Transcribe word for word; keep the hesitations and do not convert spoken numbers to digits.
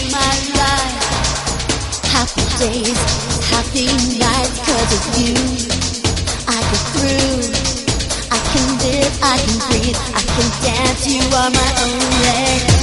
my life. Happy days, happy nights, 'cause of you. I get through, I can live, I can breathe, I can dance, you are my only